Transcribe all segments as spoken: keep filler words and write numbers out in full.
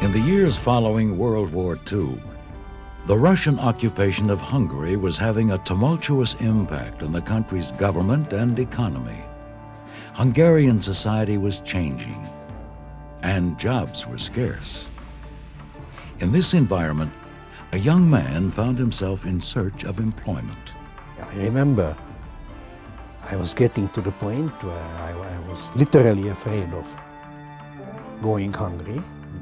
In the years following World War Two, the Russian occupation of Hungary was having a tumultuous impact on the country's government and economy. Hungarian society was changing, and jobs were scarce. In this environment, a young man found himself in search of employment. I remember I was getting to the point where I, I was literally afraid of going hungry.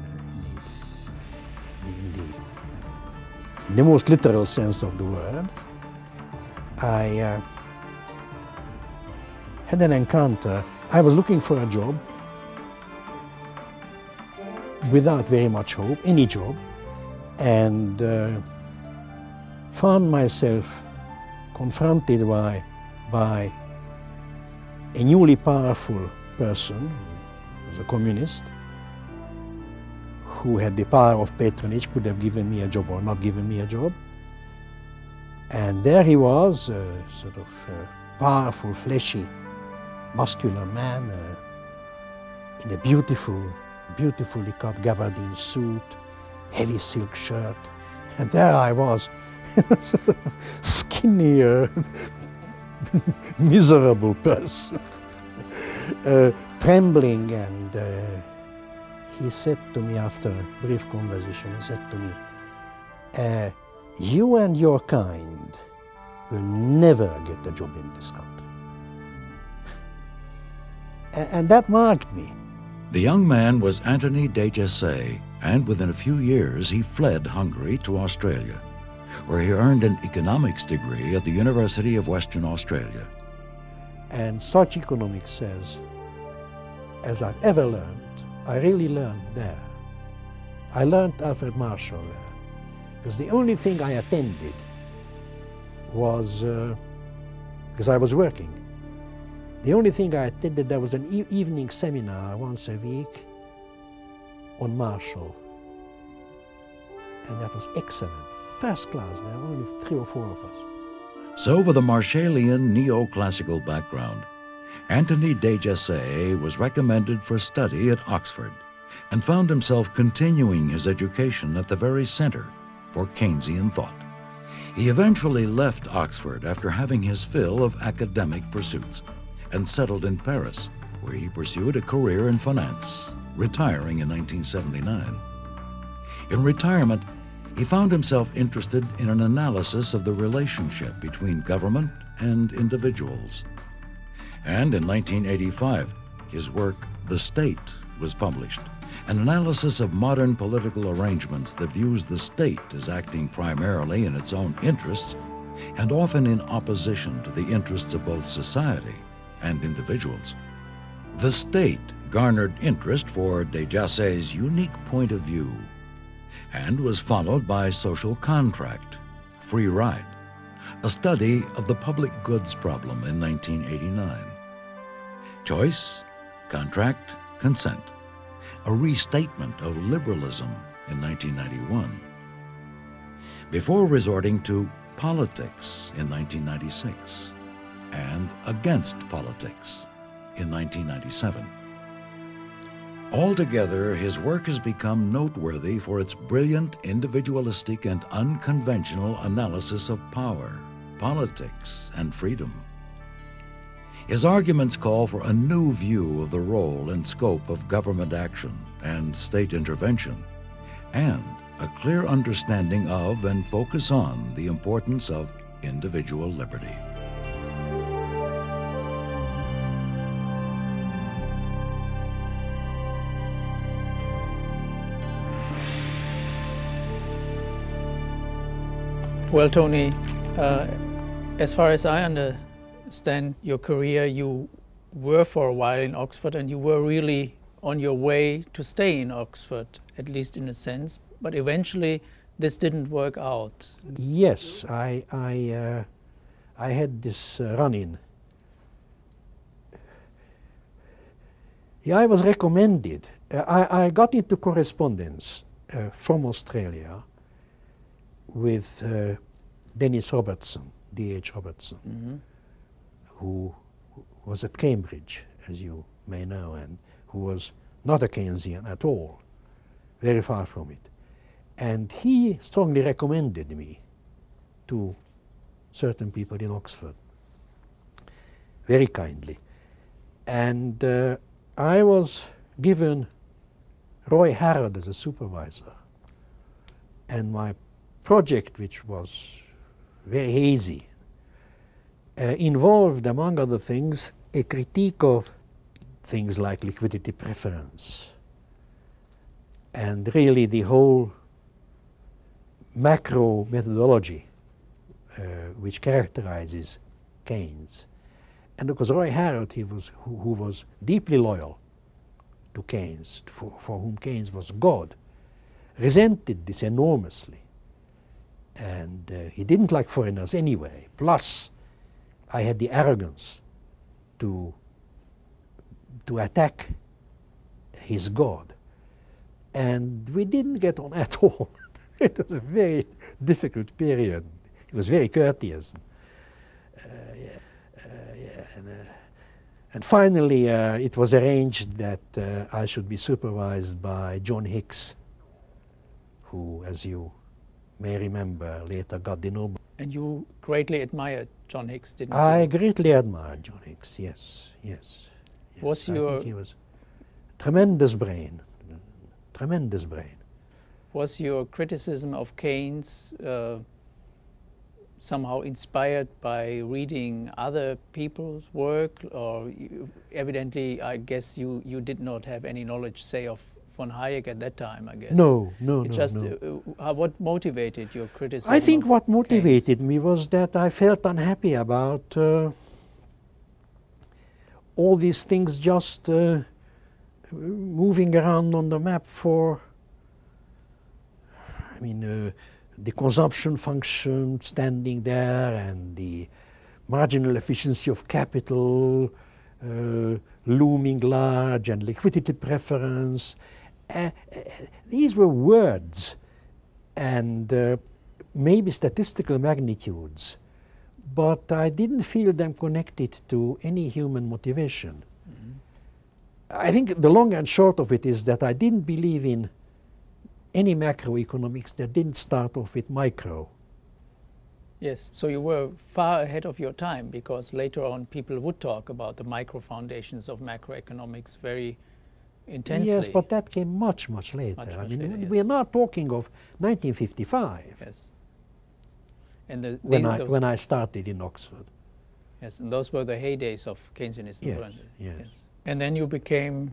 In the, in the most literal sense of the word. I uh, had an encounter. I was looking for a job without very much hope, any job, and uh, found myself confronted by, by a newly powerful person, who was a communist, who had the power of patronage, could have given me a job or not given me a job. And there he was, a sort of a powerful, fleshy, muscular man uh, in a beautiful, beautifully cut gabardine suit, heavy silk shirt. And there I was, sort of skinny, uh, miserable person, uh, trembling, and uh, he said to me after a brief conversation, he said to me, uh, you and your kind will never get a job in this country. And, and that marked me. The young man was Antoni de Jesse, and within a few years he fled Hungary to Australia, where he earned an economics degree at the University of Western Australia. And such economics says, as I've ever learned, I really learned there. I learned Alfred Marshall there, because the only thing I attended was, uh, because I was working, the only thing I attended, there was an e evening seminar once a week on Marshall. And that was excellent, first class. There were only three or four of us. So with a Marshallian neoclassical background, Antoni de Jesse was recommended for study at Oxford and found himself continuing his education at the very center for Keynesian thought. He eventually left Oxford after having his fill of academic pursuits and settled in Paris, where he pursued a career in finance, retiring in nineteen seventy-nine. In retirement, he found himself interested in an analysis of the relationship between government and individuals. And in nineteen eighty-five, his work, The State, was published, an analysis of modern political arrangements that views the state as acting primarily in its own interests and often in opposition to the interests of both society and individuals. The State garnered interest for de Jesse's unique point of view and was followed by Social Contract, Free Ride, a study of the public goods problem in nineteen eighty-nine. Choice, Contract, Consent, a restatement of liberalism in nineteen ninety-one, before resorting to Politics in nineteen ninety-six and Against Politics in nineteen ninety-seven. Altogether, his work has become noteworthy for its brilliant, individualistic, and unconventional analysis of power, politics, and freedom. His arguments call for a new view of the role and scope of government action and state intervention, and a clear understanding of and focus on the importance of individual liberty. Well, Tony, uh, as far as I understand your career, you were for a while in Oxford and you were really on your way to stay in Oxford, at least in a sense, but eventually this didn't work out. Yes, I, I, uh, I had this uh, run-in. Yeah, I was recommended. Uh, I, I got into correspondence uh, from Australia with uh, Dennis Robertson, D H Robertson, mm-hmm. who was at Cambridge, as you may know, and who was not a Keynesian at all. very far from it. And he strongly recommended me to certain people in Oxford, very kindly. And uh, I was given Roy Harrod as a supervisor. And my project, which was very hazy, uh, involved, among other things, a critique of things like liquidity preference and really the whole macro methodology uh, which characterizes Keynes. And because Roy Harrod, he was, who, who was deeply loyal to Keynes, for, for whom Keynes was God, resented this enormously. And uh, he didn't like foreigners anyway. Plus, I had the arrogance to, to attack his God. And we didn't get on at all. It was a very difficult period. He was very courteous. Uh, yeah, uh, yeah, and, uh, and finally, uh, it was arranged that uh, I should be supervised by John Hicks, who, as you may remember, later got the Nobel. And you greatly admired John Hicks, didn't you? I greatly admired John Hicks, yes, yes. yes. Was I your think he was tremendous brain, tremendous brain. Was your criticism of Keynes uh, somehow inspired by reading other people's work, or you, evidently, I guess you, you did not have any knowledge, say, of von Hayek at that time, I guess? No, no, it no, just, no. Uh, uh, what motivated your criticism? I think of what motivated Keynes? me was that I felt unhappy about uh, all these things just uh, moving around on the map for, I mean, uh, the consumption function standing there and the marginal efficiency of capital uh, looming large and liquidity preference. Uh, uh, these were words and uh, maybe statistical magnitudes, but I didn't feel them connected to any human motivation. Mm-hmm. I think the long and short of it is that I didn't believe in any macroeconomics that didn't start off with micro. Yes, so you were far ahead of your time, because later on people would talk about the micro foundations of macroeconomics very intensely. Yes, but that came much, much later. Much, I much mean, later, yes. we are not talking of nineteen fifty-five, Yes. And the, when, these, I, those, when I started in Oxford. yes, and those were the heydays of Keynesianism, Yes, weren't they? yes. Yes. And then you became,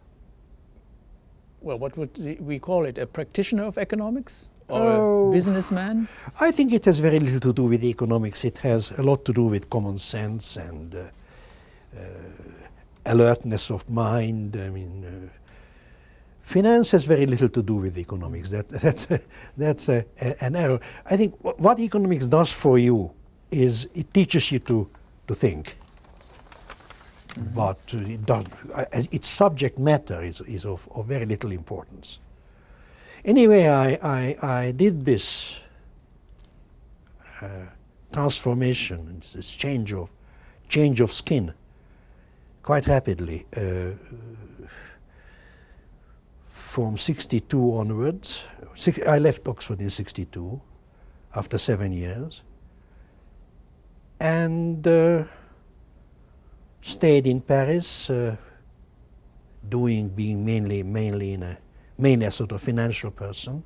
well, what would we call it, a practitioner of economics? Or Oh. a businessman? I think it has very little to do with economics. It has a lot to do with common sense and uh, uh, alertness of mind. I mean, uh, finance has very little to do with economics. That, that's a, that's a, a, an error. I think w what economics does for you is it teaches you to, to think. Mm-hmm. But uh, it does, uh, as its subject matter is, is of, of very little importance. Anyway, I, I, I did this uh, transformation, this change of, change of skin quite rapidly. Uh, from sixty-two onwards, six, I left Oxford in sixty-two after seven years and uh, stayed in Paris, uh, doing, being mainly, mainly in a mainly a sort of financial person,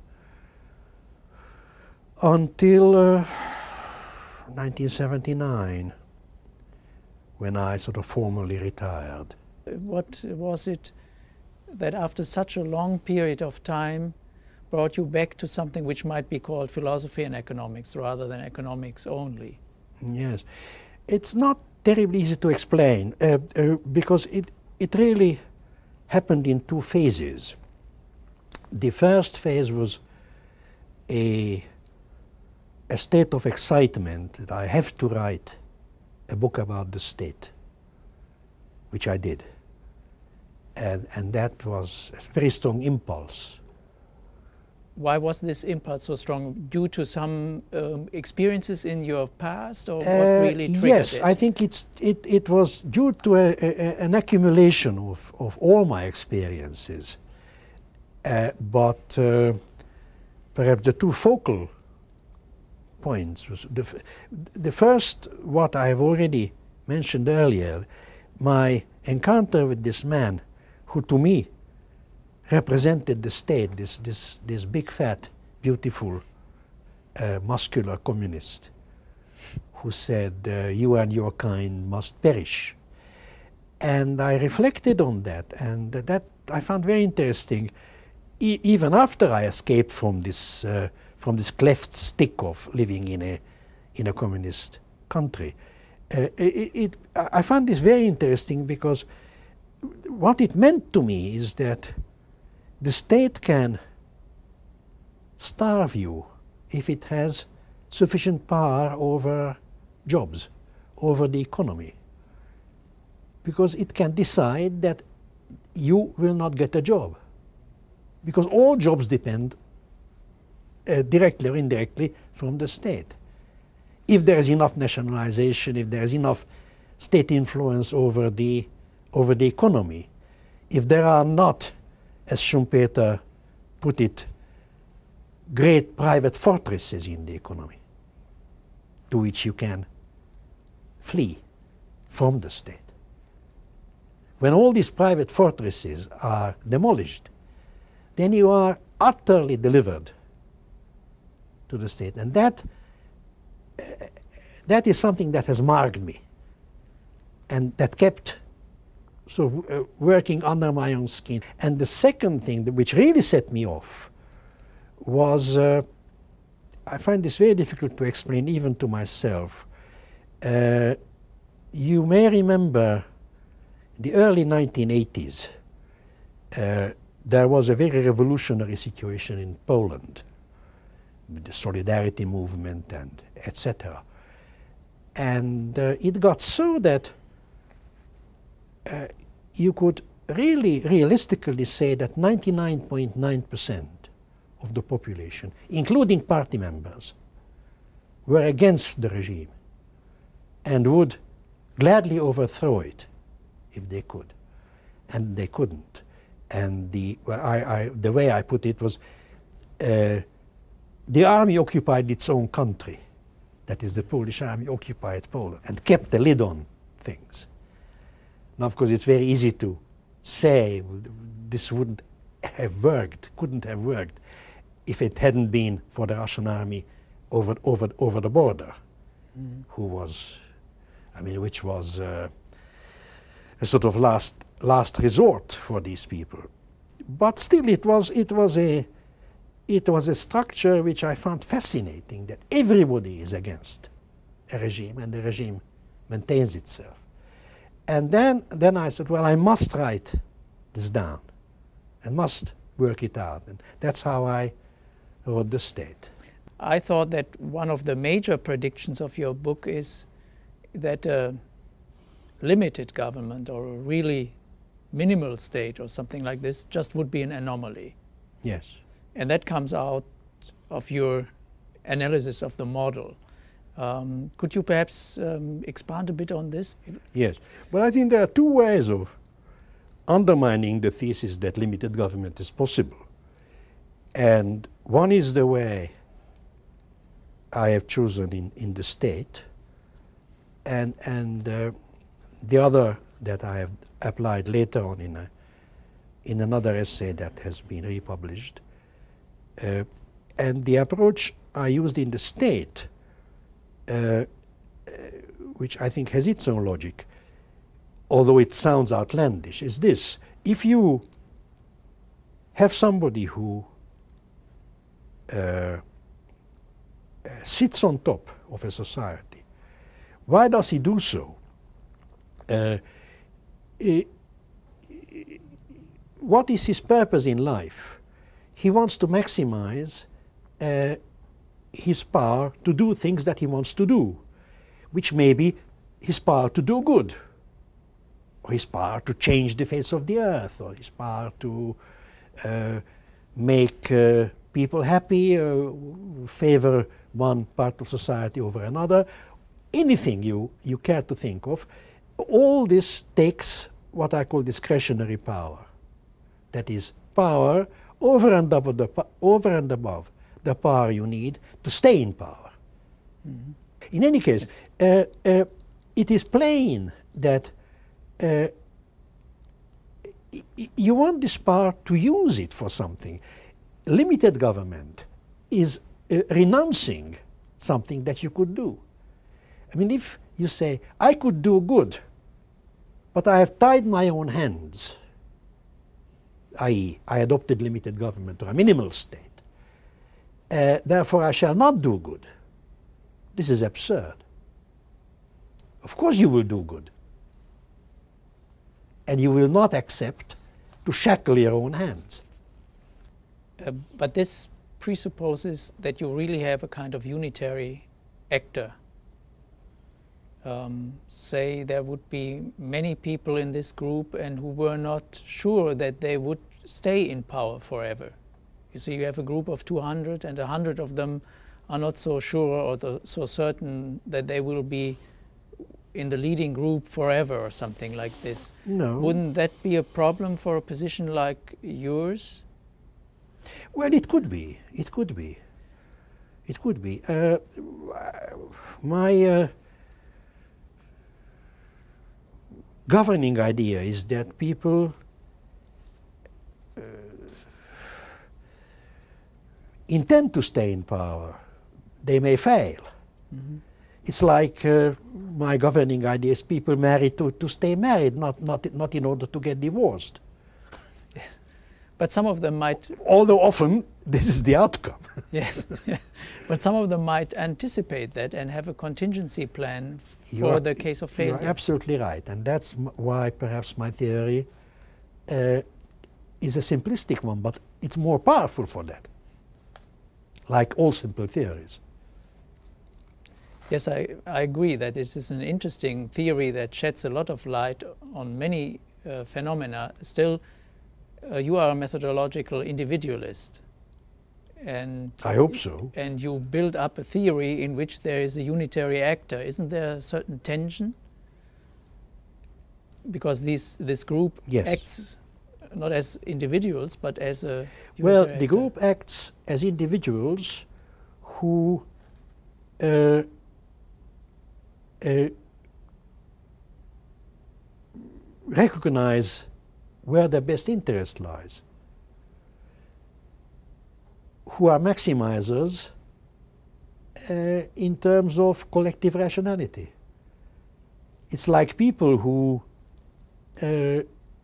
until uh, nineteen seventy-nine, when I sort of formally retired. What was it that after such a long period of time brought you back to something which might be called philosophy and economics rather than economics only? Yes, it's not terribly easy to explain uh, uh, because it, it really happened in two phases. The first phase was a, a state of excitement that I have to write a book about the state, which I did. And, and that was a very strong impulse. Why was this impulse so strong? Due to some um, experiences in your past, or what Uh, really triggered yes, it? I think it's, it, it was due to a, a, an accumulation of, of all my experiences. Uh, but uh, perhaps the two focal points was the, f the first, what I have already mentioned earlier, my encounter with this man who to me represented the state, this, this, this big, fat, beautiful, uh, muscular communist who said, uh, you and your kind must perish. And I reflected on that, and that I found very interesting, e even after I escaped from this, uh, from this cleft stick of living in a, in a communist country. Uh, it, it, I found this very interesting because what it meant to me is that the state can starve you if it has sufficient power over jobs, over the economy. Because it can decide that you will not get a job. Because all jobs depend uh, directly or indirectly from the state. If there is enough nationalization, if there is enough state influence over the, over the economy, if there are not, as Schumpeter put it, great private fortresses in the economy to which you can flee from the state. When all these private fortresses are demolished, then you are utterly delivered to the state. And that, uh, that is something that has marked me and that kept so uh, working under my own skin. And the second thing that which really set me off was, uh, I find this very difficult to explain even to myself. Uh, you may remember the early nineteen eighties, uh, there was a very revolutionary situation in Poland with the Solidarity movement and et cetera. And uh, it got so that uh, you could really realistically say that ninety-nine point nine percent of the population, including party members, were against the regime and would gladly overthrow it if they could. And they couldn't. And the, well, I, I, the way I put it was, uh, the army occupied its own country. That is, the Polish army occupied Poland and kept the lid on things. Now, of course, it's very easy to say this wouldn't have worked, couldn't have worked, if it hadn't been for the Russian army over, over, over the border, mm. who was, I mean, which was uh, a sort of last, last resort for these people. But still, it was, it was a, it was a structure which I found fascinating, that everybody is against a regime and the regime maintains itself. And then, then I said, well, I must write this down and must work it out. And that's how I wrote The State. I thought that one of the major predictions of your book is that a limited government or a really minimal state or something like this just would be an anomaly. Yes. And that comes out of your analysis of the model. Um, could you perhaps um, expand a bit on this? Yes. Well, I think there are two ways of undermining the thesis that limited government is possible. And one is the way I have chosen in, in The State, and, and uh, the other that I have applied later on in, a, in another essay that has been republished. Uh, and the approach I used in The State, uh, uh, which I think has its own logic, although it sounds outlandish, is this. If you have somebody who uh, sits on top of a society, why does he do so? Uh, he, what is his purpose in life? He wants to maximize uh, his power to do things that he wants to do, which may be his power to do good, or his power to change the face of the earth, or his power to uh, make uh, people happy, uh, favor one part of society over another. Anything you, you care to think of, all this takes what I call discretionary power. That is, power over and above the, over and above the power you need to stay in power. Mm-hmm. In any case, uh, uh, it is plain that uh, you want this power to use it for something. Limited government is uh, renouncing something that you could do. I mean, if you say, I could do good, but I have tied my own hands, that is, I adopted limited government or a minimal state, uh, therefore I shall not do good. This is absurd. Of course you will do good. And you will not accept to shackle your own hands. Uh, but this presupposes that you really have a kind of unitary actor. Um, say there would be many people in this group and who were not sure that they would stay in power forever. You see, you have a group of two hundred and a hundred of them are not so sure or the, so certain that they will be in the leading group forever or something like this. No. Wouldn't that be a problem for a position like yours? Well, it could be. It could be. It could be. Uh, my uh, governing idea is that people uh, intend to stay in power. They may fail. Mm-hmm. It's like uh, my governing idea is people marry to, to stay married, not, not, not in order to get divorced. Yes. But some of them might... Although often this is the outcome. Yes, but some of them might anticipate that and have a contingency plan for are, the case of failure. You're absolutely right, and that's m why perhaps my theory uh, is a simplistic one, but it's more powerful for that, like all simple theories. Yes, I, I agree that it is an interesting theory that sheds a lot of light on many uh, phenomena. Still, uh, you are a methodological individualist. And I hope so. And you build up a theory in which there is a unitary actor. Isn't there a certain tension? Because these, this group yes. acts not as individuals, but as a unitary Well, the actor. group acts as individuals who uh, uh, recognize where their best interest lies, who are maximizers uh, in terms of collective rationality. It's like people who, uh,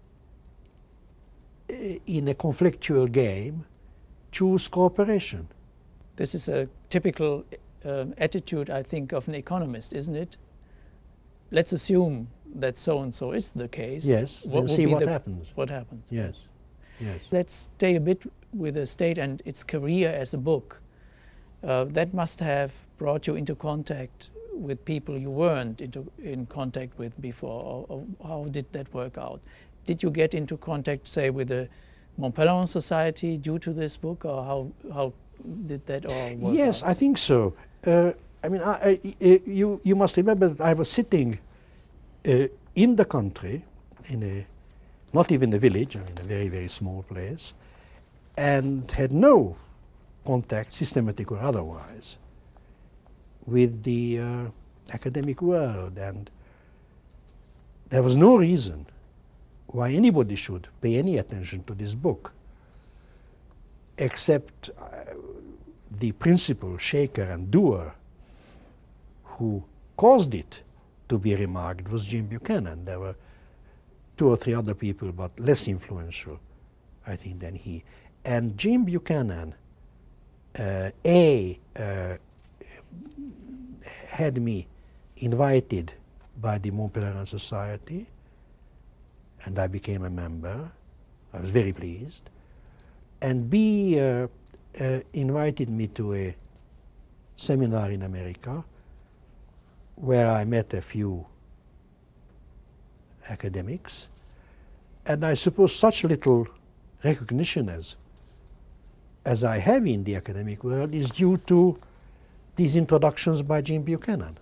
in a conflictual game, choose cooperation. This is a typical uh, attitude, I think, of an economist, isn't it? Let's assume that so-and-so is the case. Yes, What we'll would see be what the- happens. What happens? Yes, yes. Let's stay a bit with the state and its career as a book. Uh, that must have brought you into contact with people you weren't into, in contact with before. Or, or how did that work out? Did you get into contact, say, with the Montpellier Society due to this book, or how, how did that all work Yes, out? I think so. Uh, I mean, I, I, I, you, you must remember that I was sitting uh, in the country, in a, not even a village, I mean a very, very small place, and had no contact, systematic or otherwise, with the uh, academic world. And there was no reason why anybody should pay any attention to this book, except uh, the principal shaker and doer who caused it to be remarked was Jim Buchanan. There were two or three other people, but less influential, I think, than he. And Jim Buchanan, uh, A, uh, had me invited by the Montpellier Society, and I became a member. I was very pleased. And B, uh, uh, invited me to a seminar in America where I met a few academics. And I suppose such little recognition as, as I have in the academic world is due to these introductions by Jim Buchanan,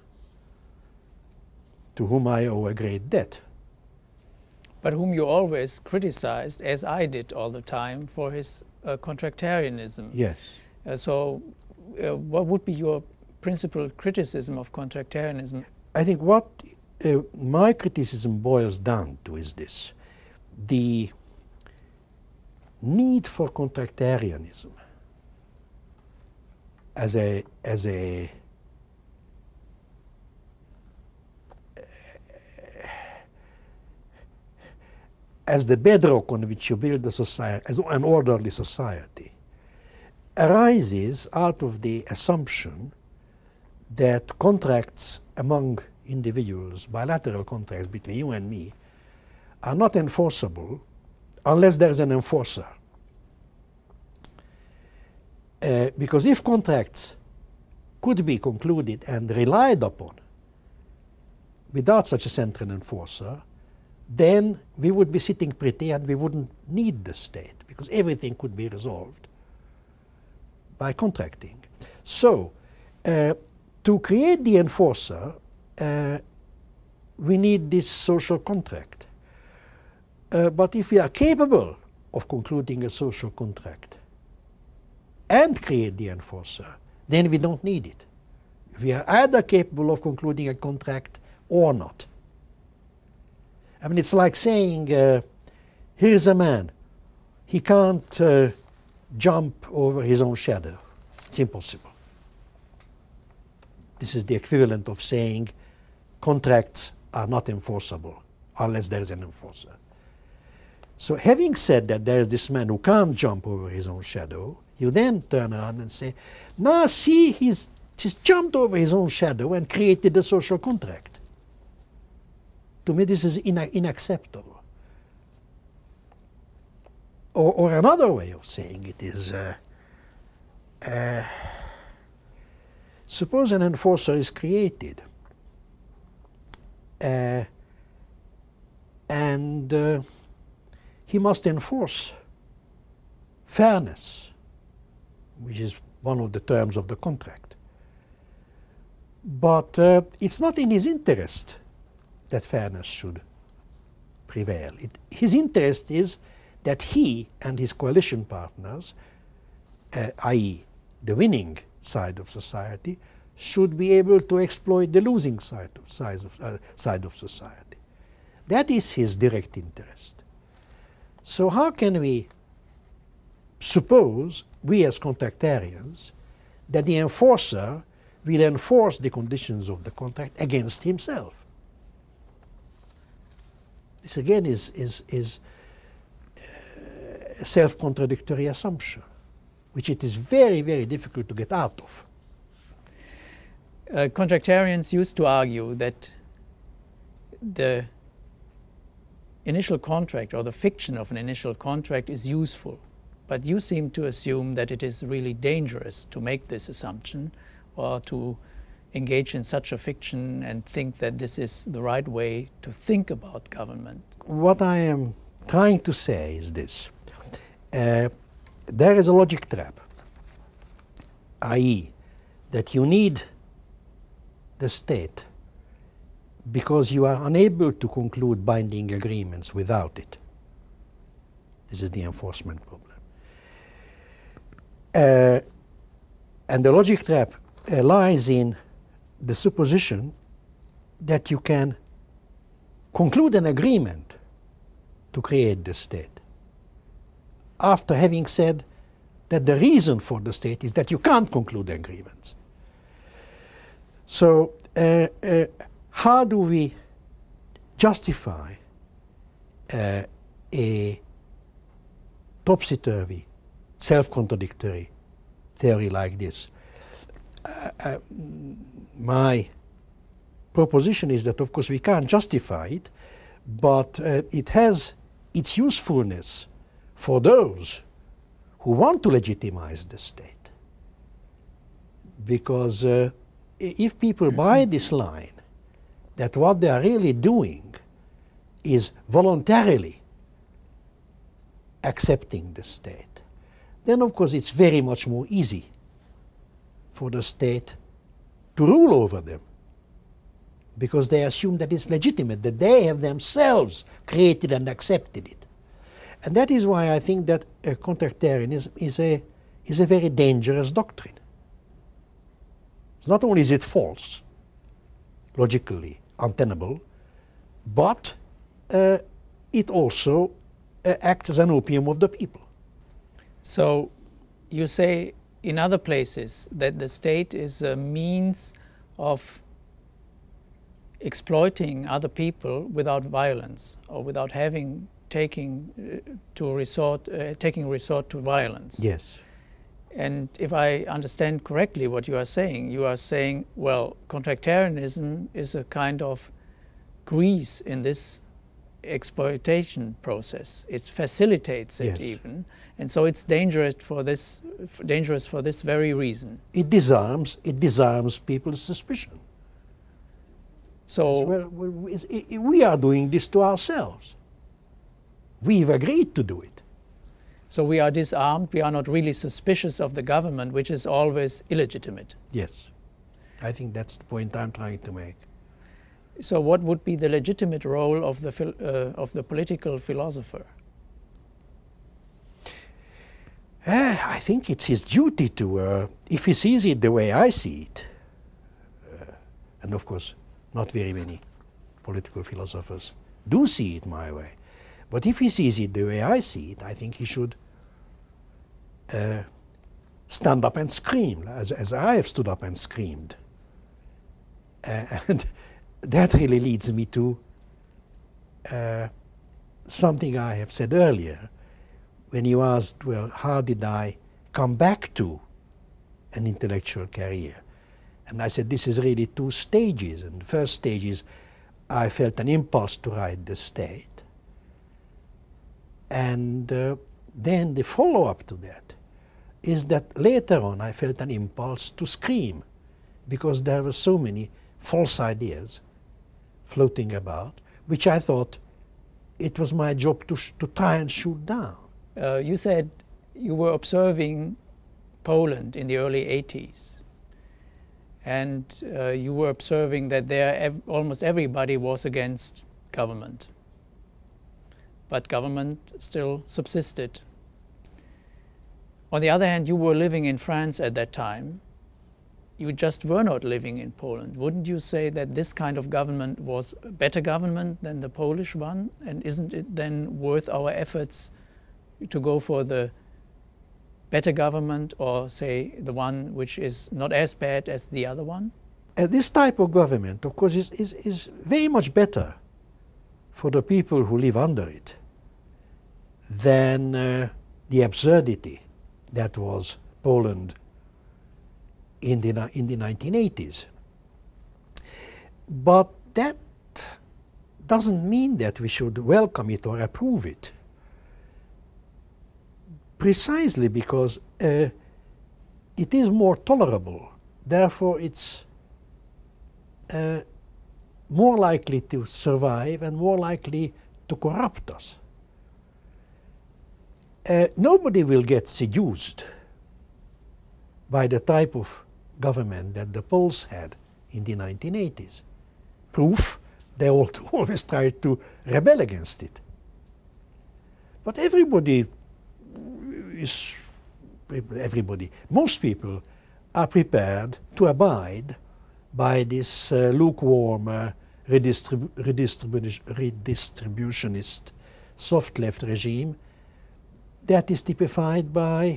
to whom I owe a great debt. But whom you always criticized, as I did all the time, for his uh, contractarianism. Yes. Uh, so uh, what would be your principal criticism of contractarianism? I think what uh, my criticism boils down to is this: the need for contractarianism as a as a as the bedrock on which you build a society, as an orderly society, arises out of the assumption that contracts among individuals, bilateral contracts between you and me, are not enforceable unless there is an enforcer. Uh, because if contracts could be concluded and relied upon without such a central enforcer, then we would be sitting pretty and we wouldn't need the state, because everything could be resolved by contracting. So, uh, to create the enforcer, uh, we need this social contract. Uh, but if we are capable of concluding a social contract and create the enforcer, then we don't need it. We are either capable of concluding a contract or not. I mean, it's like saying, uh, here's a man. He can't uh, jump over his own shadow. It's impossible. This is the equivalent of saying contracts are not enforceable unless there is an enforcer. So having said that there is this man who can't jump over his own shadow, you then turn around and say, now see, he's, he's jumped over his own shadow and created a social contract. To me, this is ina unacceptable. Or, or another way of saying it is, uh, uh, suppose an enforcer is created, uh, and uh, he must enforce fairness, which is one of the terms of the contract. But uh, it's not in his interest that fairness should prevail. It, his interest is that he and his coalition partners, uh, that is the winning side of society, should be able to exploit the losing side of, side of, uh, side of society. That is his direct interest. So how can we suppose, we as contractarians, that the enforcer will enforce the conditions of the contract against himself? This again is, is, is uh, a self-contradictory assumption, which it is very, very difficult to get out of. Uh, contractarians used to argue that the initial contract or the fiction of an initial contract is useful, but you seem to assume that it is really dangerous to make this assumption or to engage in such a fiction and think that this is the right way to think about government. What I am trying to say is this. Uh, there is a logic trap, that is that you need the state because you are unable to conclude binding agreements without it. This is the enforcement problem. Uh, and the logic trap uh, lies in the supposition that you can conclude an agreement to create the state, after having said that the reason for the state is that you can't conclude agreements. So uh, uh, how do we justify uh, a topsy-turvy, self-contradictory theory like this? Uh, uh, my proposition is that, of course, we can't justify it, but uh, it has its usefulness for those who want to legitimize the state. Because uh, if people buy this line, that what they are really doing is voluntarily accepting the state, then of course it's very much more easy for the state to rule over them, because they assume that it's legitimate, that they have themselves created and accepted it. And that is why I think that uh, contractarianism is a, is a very dangerous doctrine. It's not only is it false, logically untenable, but uh, it also uh, acts as an opium of the people. So you say in other places that the state is a means of exploiting other people without violence, or without having taking uh, to resort uh, taking resort to violence. Yes. And if I understand correctly what you are saying, you are saying, well, contractarianism is a kind of grease in this exploitation process. It facilitates it. Yes. Even, and so it's dangerous for this dangerous for this very reason. It disarms. It disarms people's suspicion. So well, we are doing this to ourselves. We've agreed to do it. So we are disarmed. We are not really suspicious of the government, which is always illegitimate. Yes, I think that's the point I'm trying to make. So what would be the legitimate role of the uh, of the political philosopher? Uh, I think it's his duty to, uh, if he sees it the way I see it, uh, and of course not very many political philosophers do see it my way, but if he sees it the way I see it, I think he should uh, stand up and scream, as, as I have stood up and screamed. Uh, and that really leads me to uh, something I have said earlier, when you asked, well, how did I come back to an intellectual career? And I said, this is really two stages. And the first stage is I felt an impulse to write the state. And uh, then the follow-up to that is that later on I felt an impulse to scream, because there were so many false ideas floating about, which I thought it was my job to, sh to try and shoot down. Uh, you said you were observing Poland in the early eighties, and uh, you were observing that there ev almost everybody was against government, but government still subsisted. On the other hand, you were living in France at that time. You just were not living in Poland. Wouldn't you say that this kind of government was a better government than the Polish one? And isn't it then worth our efforts to go for the better government, or say the one which is not as bad as the other one? Uh, this type of government, of course, is, is, is very much better for the people who live under it than uh, the absurdity that was Poland in the, in the nineteen eighties. But that doesn't mean that we should welcome it or approve it. Precisely because uh, it is more tolerable, therefore it's uh, more likely to survive and more likely to corrupt us. Uh, nobody will get seduced by the type of government that the Poles had in the nineteen eighties. Proof, they all always tried to rebel against it. But everybody is, everybody, most people are prepared to abide by this uh, lukewarm, uh, redistribu redistribu redistributionist, soft-left regime that is typified by,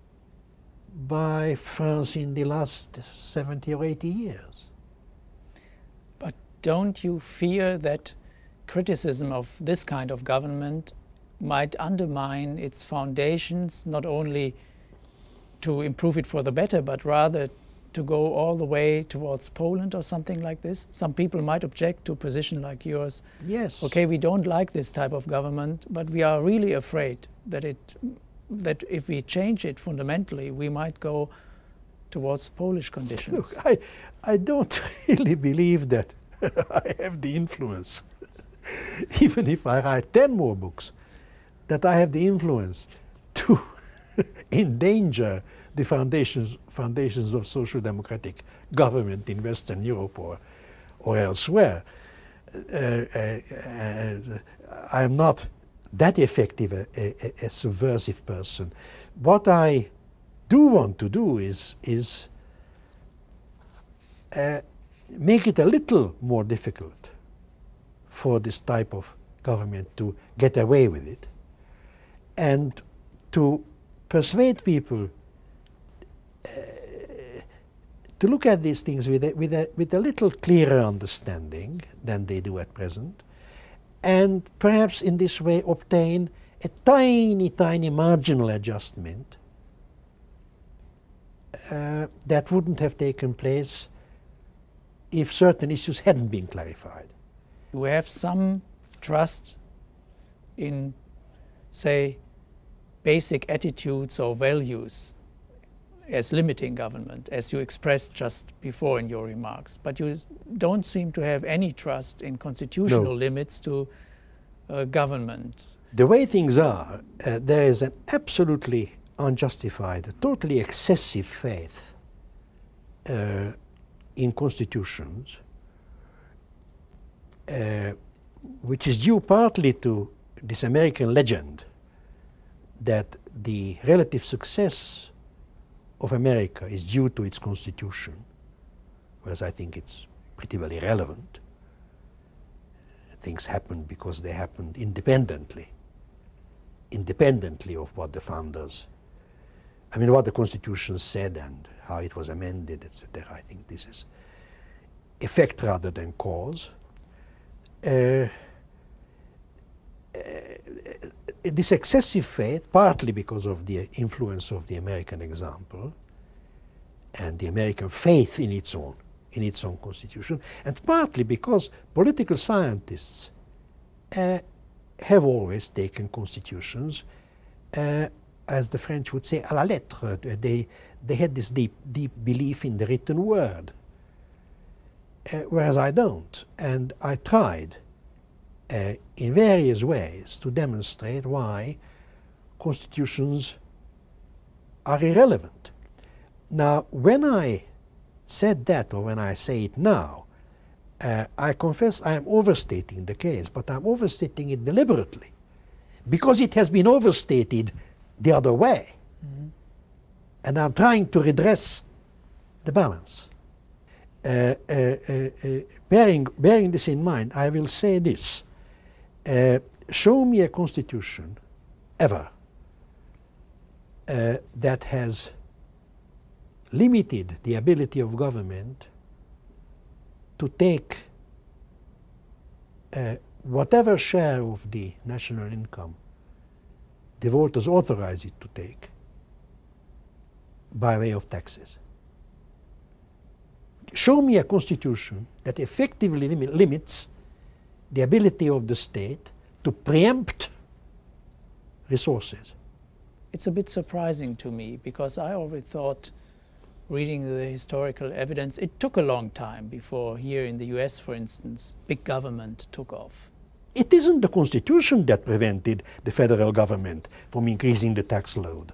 by France in the last seventy or eighty years. But don't you fear that criticism of this kind of government might undermine its foundations, not only to improve it for the better, but rather to go all the way towards Poland or something like this? Some people might object to a position like yours. Yes. Okay, we don't like this type of government, but we are really afraid that it, that if we change it fundamentally, we might go towards Polish conditions. Look, I, I don't really believe that I have the influence, even if I write ten more books, that I have the influence to endanger the foundations, foundations of social democratic government in Western Europe or, or elsewhere. Uh, uh, uh, I am not that effective a, a, a subversive person. What I do want to do is, is uh, make it a little more difficult for this type of government to get away with it, and to persuade people uh, to look at these things with a, with, a, with a little clearer understanding than they do at present, and perhaps in this way obtain a tiny, tiny marginal adjustment uh, that wouldn't have taken place if certain issues hadn't been clarified. We have some trust in, say, basic attitudes or values as limiting government, as you expressed just before in your remarks. But you don't seem to have any trust in constitutional No. limits to uh, government. The way things are, uh, there is an absolutely unjustified, totally excessive faith uh, in constitutions, uh, which is due partly to this American legend that the relative success of America is due to its constitution, whereas I think it's pretty well irrelevant. Things happened because they happened independently, independently of what the founders, I mean, what the Constitution said and how it was amended, et cetera. I think this is effect rather than cause. Uh, uh, this excessive faith, partly because of the influence of the American example and the American faith in its own, in its own constitution, and partly because political scientists uh, have always taken constitutions, uh, as the French would say, à la lettre. They, they had this deep, deep belief in the written word, uh, whereas I don't. And I tried uh, in various ways to demonstrate why constitutions are irrelevant. Now, when I said that, or when I say it now, uh, I confess I am overstating the case, but I'm overstating it deliberately, because it has been overstated the other way. Mm-hmm. And I'm trying to redress the balance. Uh, uh, uh, uh, bearing, bearing this in mind, I will say this. Uh, show me a constitution ever uh, that has limited the ability of government to take uh, whatever share of the national income the voters authorize it to take by way of taxes. Show me a constitution that effectively lim limits the ability of the state to preempt resources. It's a bit surprising to me, because I already thought, reading the historical evidence, it took a long time before here in the U S, for instance, big government took off. It isn't the Constitution that prevented the federal government from increasing the tax load.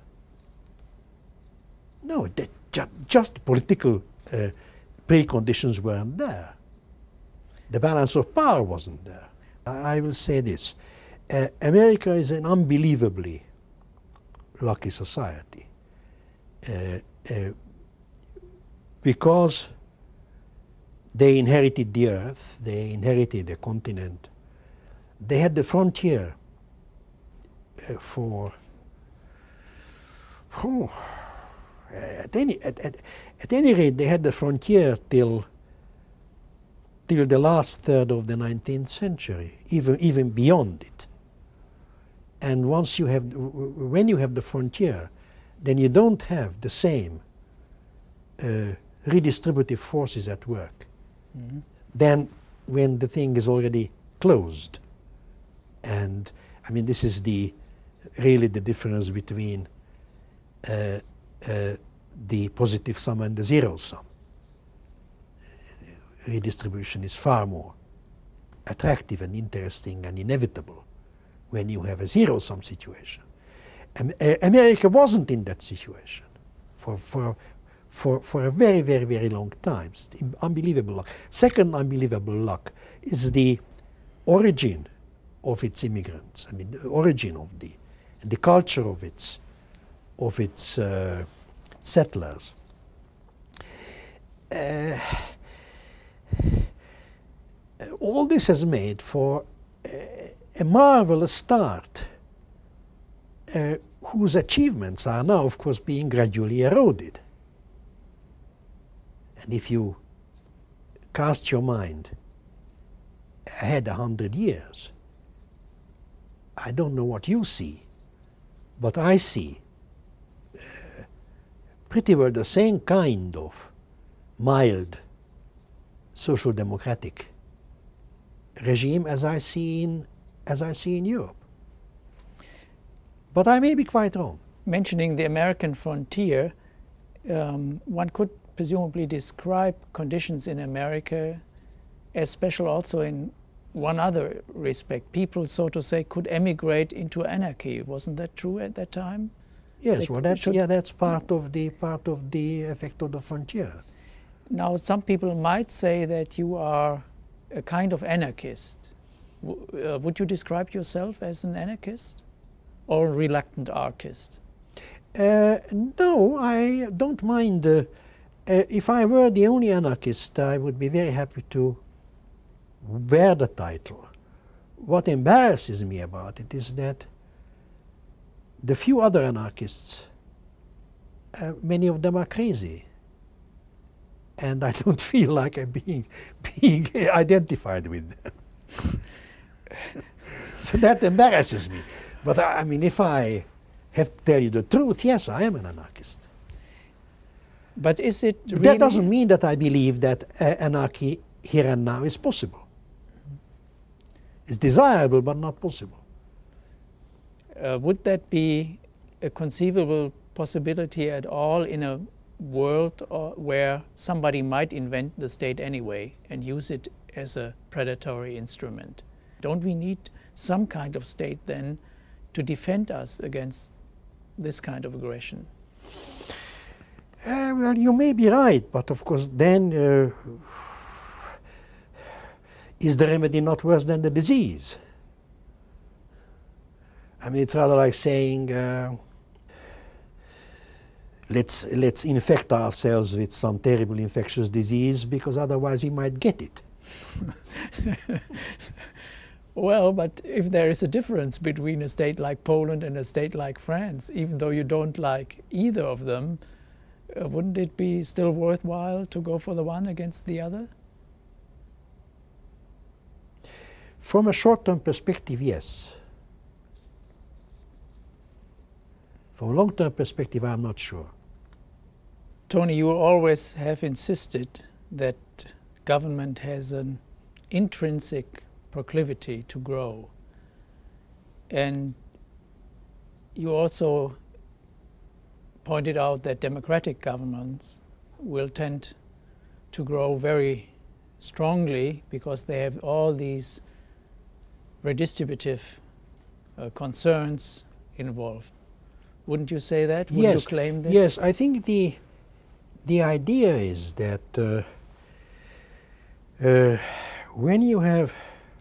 No, that ju just political uh, preconditions weren't there. The balance of power wasn't there. I, I will say this. Uh, America is an unbelievably lucky society. Uh, uh, because they inherited the earth, they inherited a continent, they had the frontier uh, for, oh, at, any, at, at, at any rate, they had the frontier till, till the last third of the nineteenth century, even, even beyond it. And once you have, when you have the frontier, then you don't have the same uh, redistributive forces at work mm-hmm. than when the thing is already closed. And I mean, this is the really the difference between uh, uh, the positive sum and the zero sum. Uh, redistribution is far more attractive and interesting and inevitable when you have a zero sum situation. Um, uh, America wasn't in that situation for, for, for, for a very, very, very long time. It's unbelievable luck. Second unbelievable luck is the origin of its immigrants. I mean, the origin of the, the culture of its, of its uh, settlers. Uh, all this has made for a, a marvelous start, uh, whose achievements are now, of course, being gradually eroded. And if you cast your mind ahead a hundred years, I don't know what you see, but I see uh, pretty well the same kind of mild social democratic regime as I see in, as I see in Europe. But I may be quite wrong. Mentioning the American frontier, um, one could presumably describe conditions in America as special also in one other respect. People, so to say, could emigrate into anarchy. Wasn't that true at that time? Yes, They well, could- that's, should- yeah, that's part of the part of the effect of the frontier. Now, some people might say that you are a kind of anarchist. W- uh, would you describe yourself as an anarchist or a reluctant archist? Uh, no, I don't mind. Uh, uh, if I were the only anarchist, I would be very happy to bear the title. What embarrasses me about it is that the few other anarchists, uh, many of them are crazy. And I don't feel like I'm being, being identified with them. So that embarrasses me. But I, I mean, if I have to tell you the truth, yes, I am an anarchist. But is it really... That doesn't mean that I believe that uh, anarchy here and now is possible. It's desirable, but not possible. Uh, would that be a conceivable possibility at all in a world uh, where somebody might invent the state anyway and use it as a predatory instrument? Don't we need some kind of state then to defend us against this kind of aggression? Uh, well, you may be right, but of course then uh, is the remedy not worse than the disease? I mean, it's rather like saying, uh, let's, let's infect ourselves with some terrible infectious disease because otherwise we might get it. Well, but if there is a difference between a state like Poland and a state like France, even though you don't like either of them, uh, wouldn't it be still worthwhile to go for the one against the other? From a short-term perspective, yes. From a long-term perspective, I'm not sure. Tony, you always have insisted that government has an intrinsic proclivity to grow. And you also pointed out that democratic governments will tend to grow very strongly because they have all these redistributive uh, concerns involved. Wouldn't you say that? Would Yes, you claim this? yes. I think the the idea is that uh, uh, when you have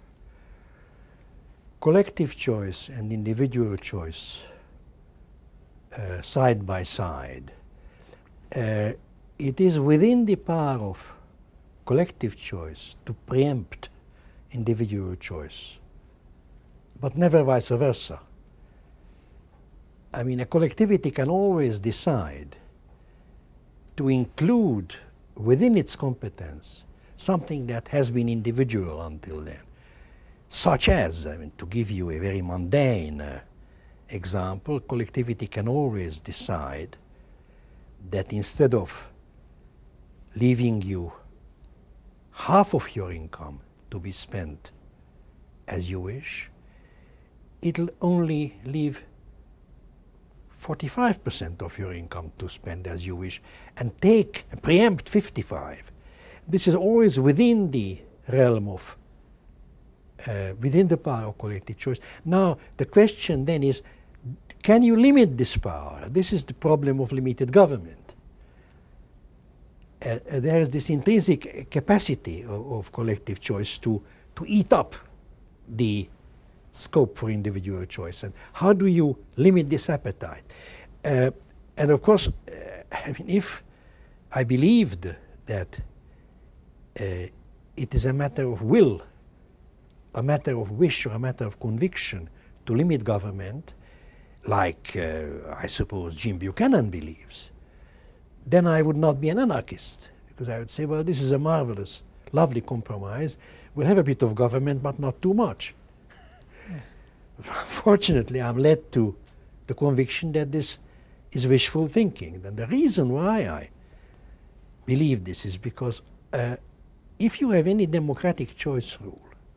collective choice and individual choice uh, side by side, uh, it is within the power of collective choice to preempt individual choice, but never vice versa. I mean, a collectivity can always decide to include within its competence something that has been individual until then. Such as, I mean, to give you a very mundane uh, example, collectivity can always decide that instead of leaving you half of your income to be spent as you wish, it'll only leave forty-five percent of your income to spend as you wish and take, preempt fifty-five. This is always within the realm of, uh, within the power of collective choice. Now, the question then is, can you limit this power? This is the problem of limited government. Uh, uh, there is this intrinsic capacity of, of collective choice to, to eat up the scope for individual choice, and how do you limit this appetite? Uh, and of course, uh, I mean, if I believed that uh, it is a matter of will, a matter of wish, or a matter of conviction to limit government, like uh, I suppose Jim Buchanan believes, then I would not be an anarchist, because I would say, well, this is a marvelous, lovely compromise. We'll have a bit of government, but not too much. Yeah. Fortunately, I'm led to the conviction that this is wishful thinking. And the reason why I believe this is because uh, if you have any democratic choice rule,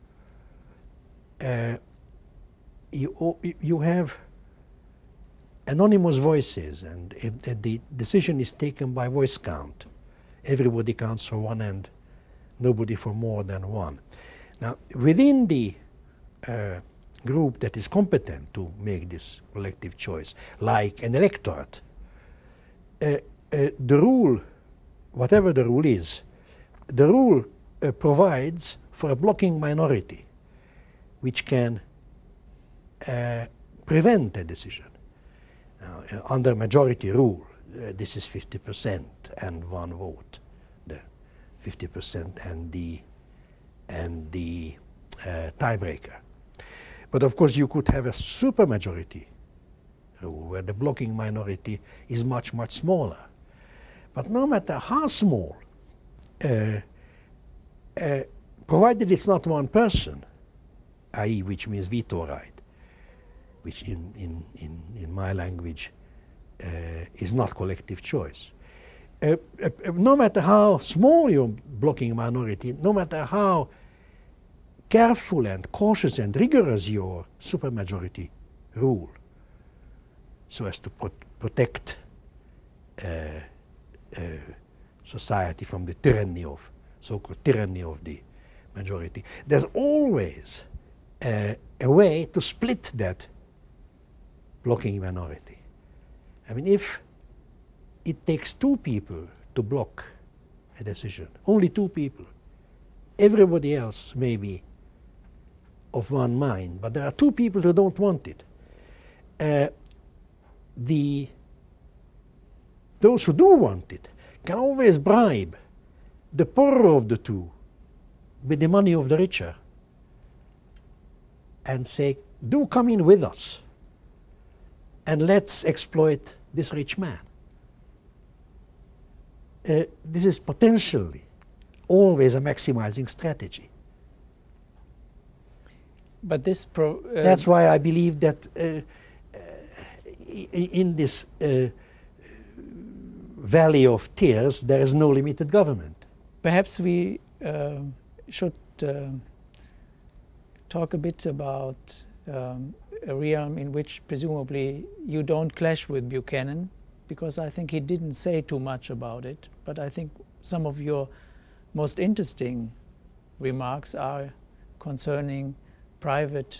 uh, you, you have anonymous voices, and if, if the decision is taken by voice count. Everybody counts for one and nobody for more than one. Now, within the uh, group that is competent to make this collective choice, like an electorate, uh, uh, the rule, whatever the rule is, the rule uh, provides for a blocking minority which can uh, prevent a decision. Now, uh, under majority rule, uh, this is fifty percent and one vote, the fifty percent and the and the uh, tiebreaker. But of course, you could have a supermajority rule where the blocking minority is much, much smaller. But no matter how small, uh, uh, provided it's not one person, that is, which means veto right, which in, in, in, in my language uh, is not collective choice. Uh, uh, no matter how small your blocking minority, no matter how careful and cautious and rigorous your supermajority rule, so as to pro protect uh, uh, society from the tyranny of, so-called tyranny of the majority, there's always uh, a way to split that blocking minority. I mean, if it takes two people to block a decision, only two people, everybody else may be of one mind, but there are two people who don't want it. Uh, the, those who do want it can always bribe the poorer of the two with the money of the richer and say, do come in with us and let's exploit this rich man. Uh, this is potentially always a maximizing strategy. But this pro uh, That's why I believe that uh, uh, in this uh, valley of tears, there is no limited government. Perhaps we uh, should uh, talk a bit about um, a realm in which presumably you don't clash with Buchanan, because I think he didn't say too much about it. But I think some of your most interesting remarks are concerning private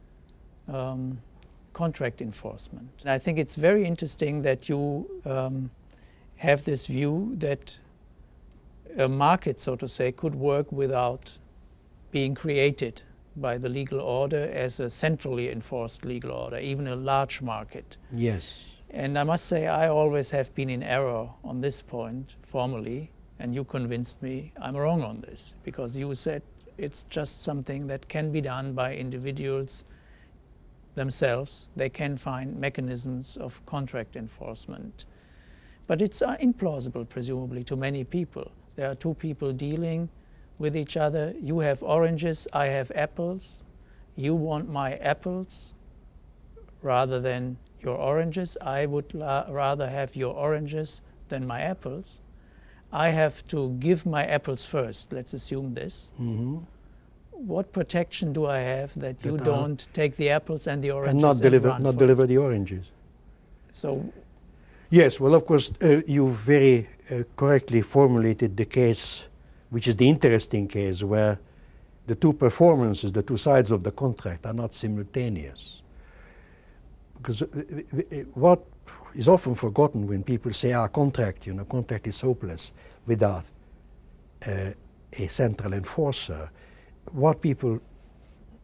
um, contract enforcement. And I think it's very interesting that you um, have this view that a market, so to say, could work without being created by the legal order as a centrally enforced legal order, even a large market. Yes. And I must say I always have been in error on this point formally, and you convinced me I'm wrong on this, because you said it's just something that can be done by individuals themselves. They can find mechanisms of contract enforcement. But it's uh, implausible, presumably, to many people. There are two people dealing with each other. You have oranges, I have apples. You want my apples rather than your oranges. I would la rather have your oranges than my apples. I have to give my apples first. Let's assume this. Mm-hmm. What protection do I have that you don't take the apples and the oranges and not deliver and not deliver the oranges? So, yes. Well, of course, uh, you very uh, correctly formulated the case, which is the interesting case where the two performances, the two sides of the contract, are not simultaneous. Because uh, uh, what is often forgotten when people say, ah, contract, you know, contract is hopeless without uh, a central enforcer. What people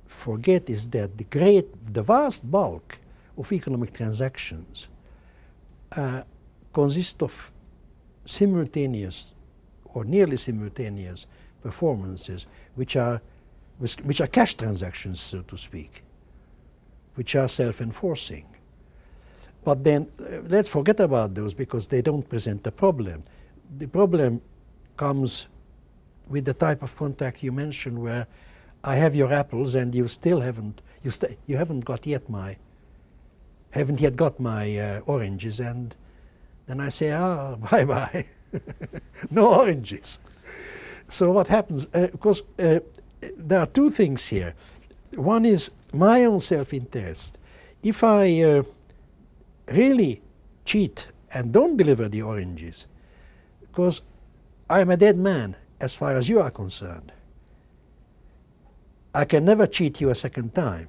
forget is that the great, the vast bulk of economic transactions uh, consist of simultaneous or nearly simultaneous performances, which are which are cash transactions, so to speak, which are self-enforcing. But then uh, let's forget about those because they don't present a problem. The problem comes with the type of contract you mentioned, where I have your apples and you still haven't you st you haven't got yet my haven't yet got my uh, oranges, and then I say, ah, bye bye, no oranges. So what happens? Uh, because uh, there are two things here. One is my own self-interest. If I uh, really cheat and don't deliver the oranges, because I'm a dead man as far as you are concerned, I can never cheat you a second time.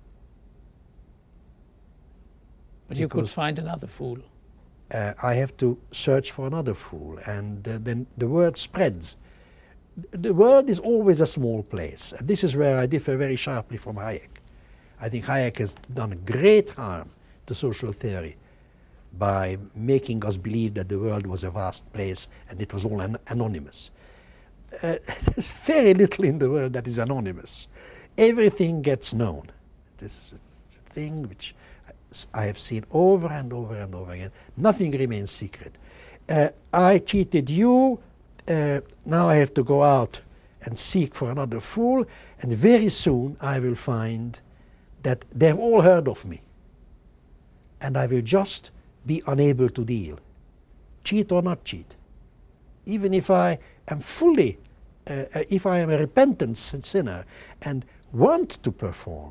But you could find another fool. Uh, I have to search for another fool, and uh, then the word spreads. The world is always a small place. And this is where I differ very sharply from Hayek. I think Hayek has done great harm to social theory by making us believe that the world was a vast place and it was all an anonymous. Uh, there's very little in the world that is anonymous. Everything gets known. This is a thing which I have seen over and over and over again. Nothing remains secret. Uh, I cheated you. Uh, now I have to go out and seek for another fool, and very soon I will find that they've all heard of me, and I will just be unable to deal, cheat or not cheat. Even if I am fully, uh, uh, if I am a repentant sinner and want to perform,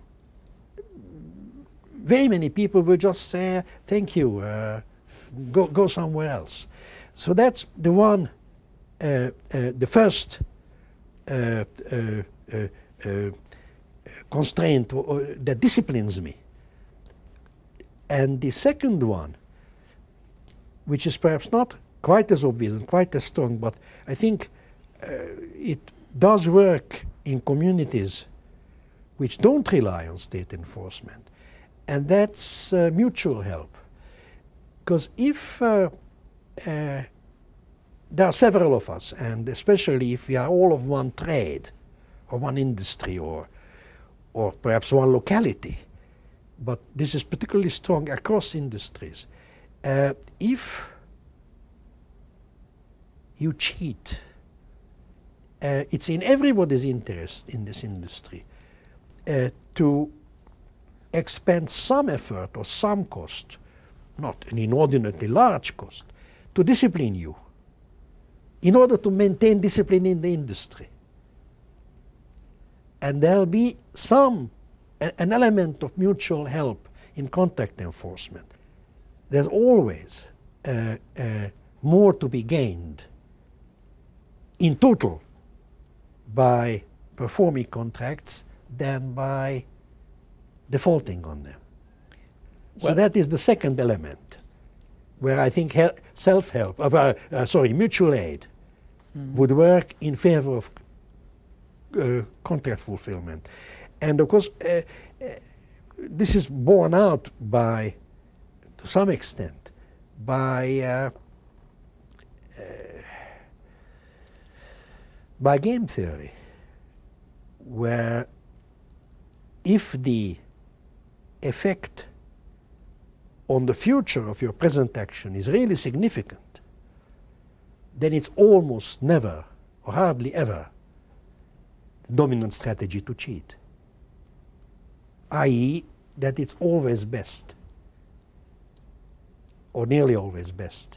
very many people will just say, thank you, uh, go, go somewhere else. So that's the one Uh, uh, the first uh, uh, uh, uh, constraint that disciplines me. And the second one, which is perhaps not quite as obvious and quite as strong, but I think uh, it does work in communities which don't rely on state enforcement, and that's uh, mutual help. Because if uh, uh, there are several of us, and especially if we are all of one trade, or one industry, or, or perhaps one locality, but this is particularly strong across industries. Uh, if you cheat, uh, it's in everybody's interest in this industry uh, to expend some effort or some cost, not an inordinately large cost, to discipline you, in order to maintain discipline in the industry. And there'll be some, a, an element of mutual help in contract enforcement. There's always uh, uh, more to be gained in total by performing contracts than by defaulting on them. So well, that is the second element, where I think self-help, uh, uh, sorry, mutual aid mm-hmm. would work in favor of uh, contract fulfillment. And of course, uh, uh, this is borne out by, to some extent, by uh, uh, by game theory, where if the effect on the future of your present action is really significant, then it's almost never, or hardly ever, the dominant strategy to cheat. that is, that it's always best, or nearly always best,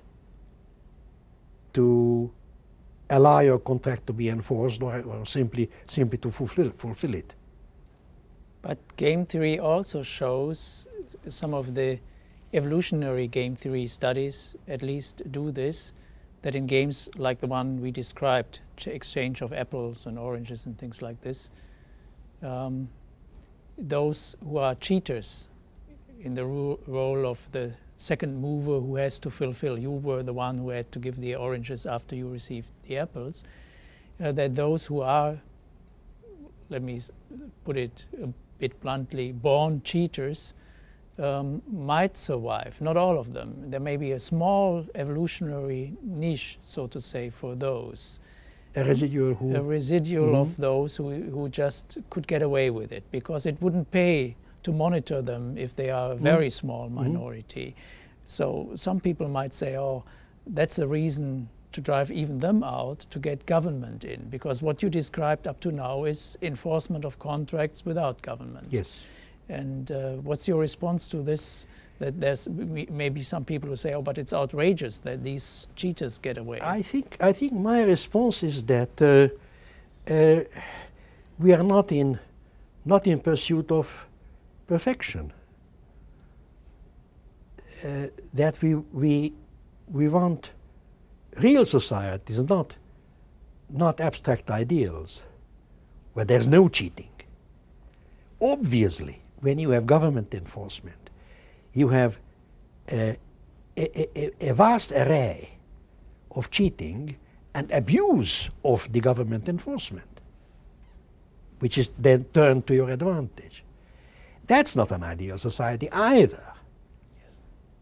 to allow your contract to be enforced, or, or simply, simply to fulfill, fulfill it. But game theory also shows, some of the evolutionary game theory studies at least do this, that in games like the one we described, exchange of apples and oranges and things like this, um, those who are cheaters in the ro role of the second mover who has to fulfill, you were the one who had to give the oranges after you received the apples, uh, that those who are let me put it a bit bluntly, born cheaters um, might survive. Not all of them. There may be a small evolutionary niche, so to say, for those. A residual who? A residual mm-hmm. of those who, who just could get away with it, because it wouldn't pay to monitor them if they are a very mm-hmm. small minority. Mm-hmm. So some people might say, oh, that's a reason to drive even them out, to get government in, because what you described up to now is enforcement of contracts without government. Yes. And uh, what's your response to this? That there's maybe some people who say, oh, but it's outrageous that these cheaters get away. I think, I think my response is that uh, uh, we are not in, not in pursuit of perfection. Uh, that we, we, we want real societies, not, not abstract ideals, where there's no cheating. Obviously, when you have government enforcement, you have a, a, a, a vast array of cheating and abuse of the government enforcement, which is then turned to your advantage. That's not an ideal society either. Yes.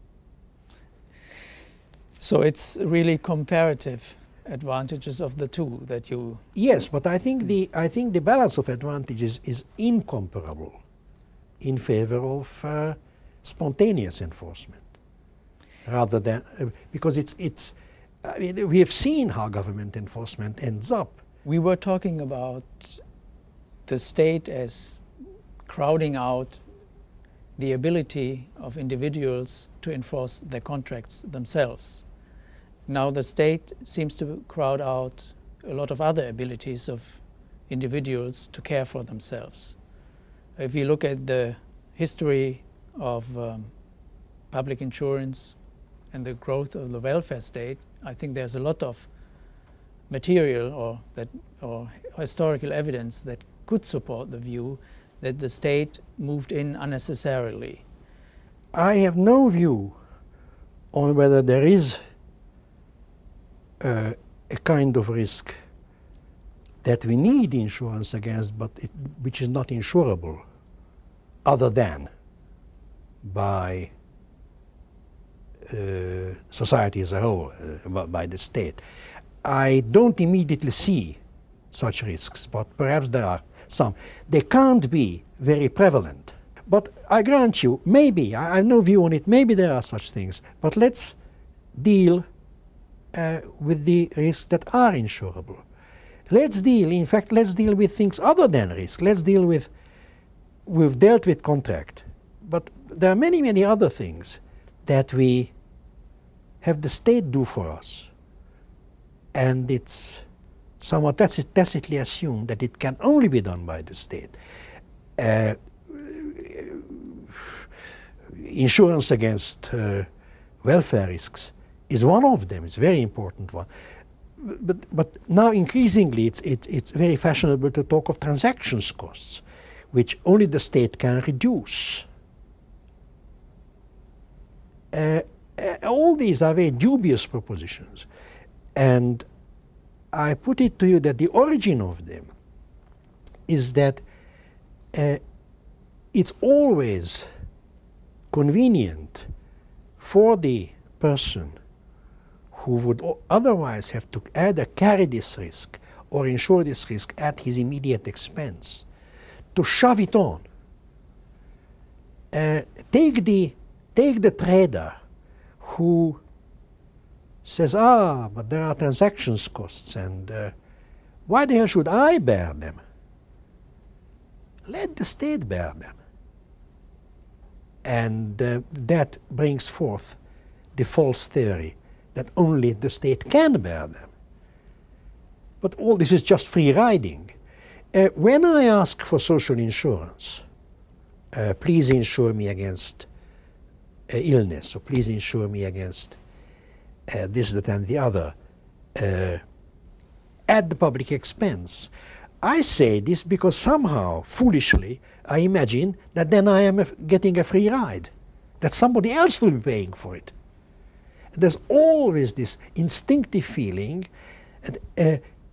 So it's really comparative advantages of the two that you... Yes, but I think the, I think the balance of advantages is incomparable in favor of uh, spontaneous enforcement, rather than, uh, because it's, it's, I mean, we have seen how government enforcement ends up. We were talking about the state as crowding out the ability of individuals to enforce their contracts themselves. Now the state seems to crowd out a lot of other abilities of individuals to care for themselves. If you look at the history of um, public insurance and the growth of the welfare state, I think there's a lot of material or that or historical evidence that could support the view that the state moved in unnecessarily. I have no view on whether there is uh, a kind of risk that we need insurance against, but it, which is not insurable other than by uh, society as a whole, uh, by the state. I don't immediately see such risks, but perhaps there are some. They can't be very prevalent. But I grant you, maybe, I, I have no view on it, maybe there are such things, but let's deal uh, with the risks that are insurable. Let's deal, in fact, let's deal with things other than risk. Let's deal with, we've dealt with contract, but there are many, many other things that we have the state do for us. And it's somewhat tacit tacitly assumed that it can only be done by the state. Uh, insurance against uh, welfare risks is one of them. It's a very important one. But, but now increasingly it's, it, it's very fashionable to talk of transactions costs, which only the state can reduce. Uh, uh, all these are very dubious propositions. And I put it to you that the origin of them is that uh, it's always convenient for the person who would otherwise have to either carry this risk or insure this risk at his immediate expense to shove it on. Uh, take the, take the trader who says, ah, but there are transactions costs, and uh, why the hell should I bear them? Let the state bear them. And uh, that brings forth the false theory that only the state can bear them. But all this is just free riding. Uh, when I ask for social insurance, uh, please insure me against uh, illness, or please insure me against Uh, this, that, and the other, uh, at the public expense. I say this because somehow, foolishly, I imagine that then I am a getting a free ride, that somebody else will be paying for it. And there's always this instinctive feeling, and, uh,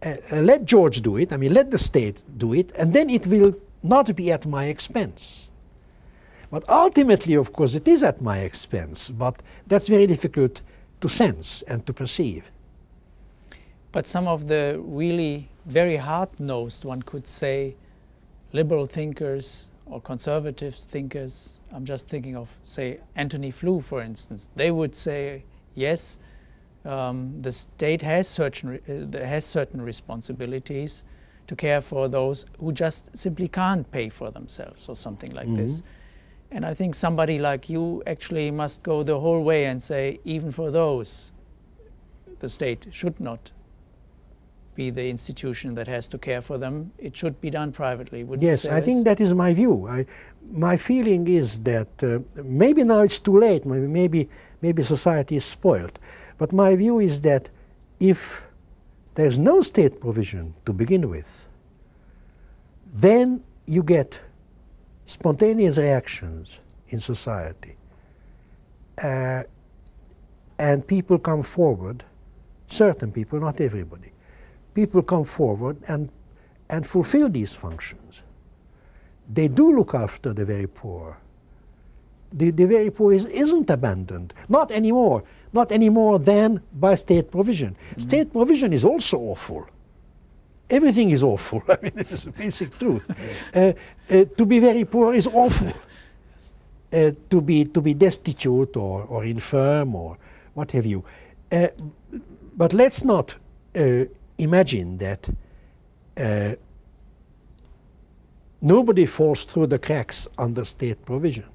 uh, uh, let George do it, I mean, let the state do it, and then it will not be at my expense. But ultimately, of course, it is at my expense, but that's very difficult to sense and to perceive. But some of the really very hard-nosed, one could say, liberal thinkers or conservative thinkers, I'm just thinking of, say, Antony Flew, for instance, they would say, yes, um, the state has certain, uh, has certain responsibilities to care for those who just simply can't pay for themselves or something like mm-hmm. this. And I think somebody like you actually must go the whole way and say, even for those, the state should not be the institution that has to care for them. It should be done privately. Would yes, you say I this? think that is my view. I, my feeling is that uh, maybe now it's too late, maybe, maybe, maybe society is spoiled, but my view is that if there's no state provision to begin with, then you get spontaneous reactions in society. Uh, and people come forward, certain people, not everybody, people come forward and, and fulfill these functions. They do look after the very poor. The, the very poor is, isn't abandoned, not anymore, not any more than by state provision. Mm-hmm. State provision is also awful. Everything is awful. I mean, this is the basic truth. Uh, uh, to be very poor is awful. Uh, to be to be destitute or, or infirm or what have you. Uh, but let's not uh, imagine that uh, nobody falls through the cracks under state provision.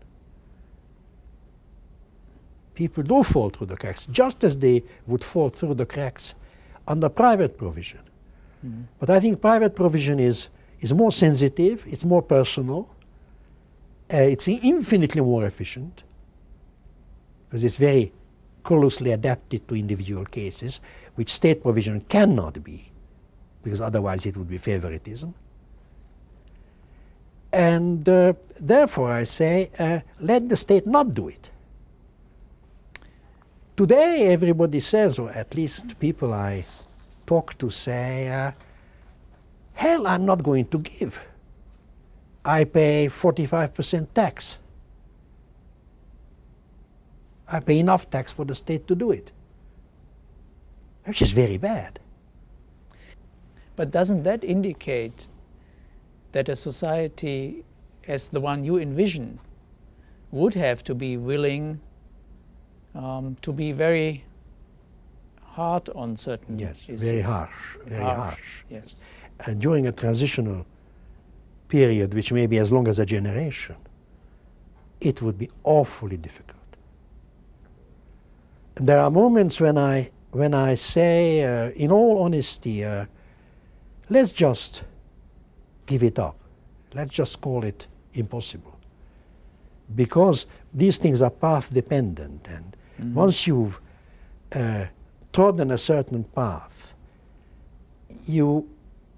People do fall through the cracks, just as they would fall through the cracks under private provision. Mm-hmm. But I think private provision is, is more sensitive, it's more personal, uh, it's infinitely more efficient, because it's very closely adapted to individual cases, which state provision cannot be, because otherwise it would be favoritism. And uh, therefore I say, uh, let the state not do it. Today everybody says, or at least people I talk to say, uh, hell, I'm not going to give. I pay forty-five percent tax. I pay enough tax for the state to do it, which is very bad. But doesn't that indicate that a society as the one you envision would have to be willing um, to be very hard on certain yes, issues? very harsh, very harsh. harsh. Yes. And during a transitional period, which may be as long as a generation, it would be awfully difficult. And there are moments when I, when I say, uh, in all honesty, uh, let's just give it up. Let's just call it impossible. Because these things are path dependent, and mm-hmm. once you've uh, trodden a certain path, you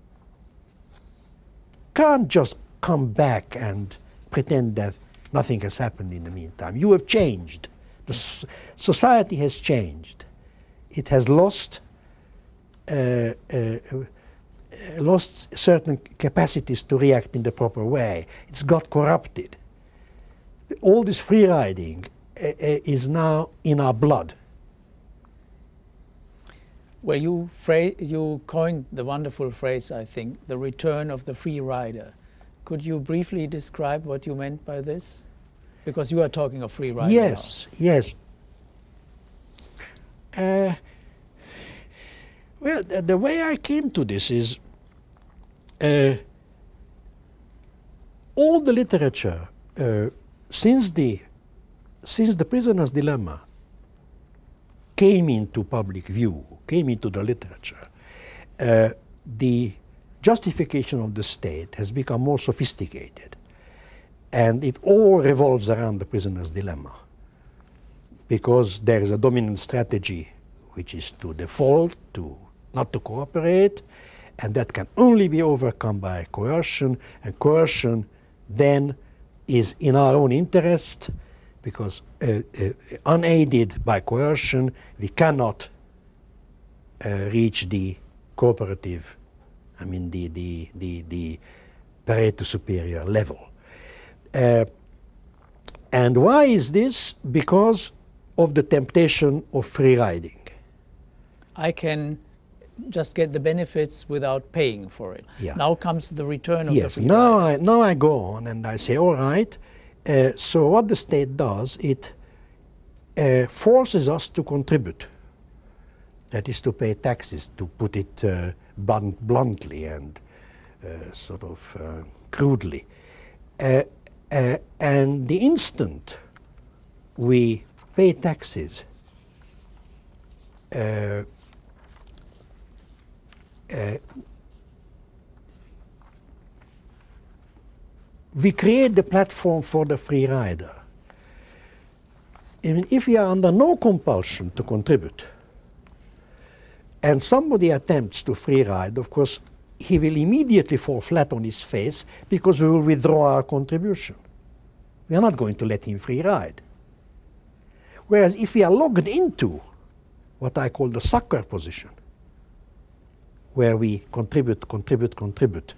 can't just come back and pretend that nothing has happened in the meantime. You have changed. The s society has changed. It has lost uh, uh, uh, lost certain capacities to react in the proper way. It's got corrupted. All this free riding uh, uh, is now in our blood. Well, you, you coined the wonderful phrase, I think, the return of the free rider. Could you briefly describe what you meant by this? Because you are talking of free riding. Yes, now. yes. Uh, well, the, the way I came to this is uh, all the literature uh, since the since the Prisoner's Dilemma came into public view, came into the literature, uh, the justification of the state has become more sophisticated. And it all revolves around the prisoner's dilemma, because there is a dominant strategy which is to default, to not to cooperate, and that can only be overcome by coercion, and coercion then is in our own interest, because uh, uh, unaided by coercion we cannot uh, reach the cooperative I mean the, the, the, the Pareto superior level. Uh, and why is this? Because of the temptation of free riding. I can just get the benefits without paying for it. Yeah. Now comes the return of Yes, the free now rider. I, now I go on and I say, all right, uh, so what the state does, it uh, forces us to contribute. That is to pay taxes, to put it uh, blunt, bluntly and uh, sort of uh, crudely. Uh, uh, and the instant we pay taxes, uh, uh, we create the platform for the free rider. I mean, if we are under no compulsion to contribute, and somebody attempts to free ride, of course, he will immediately fall flat on his face because we will withdraw our contribution. We are not going to let him free ride. Whereas if we are logged into what I call the sucker position, where we contribute, contribute, contribute,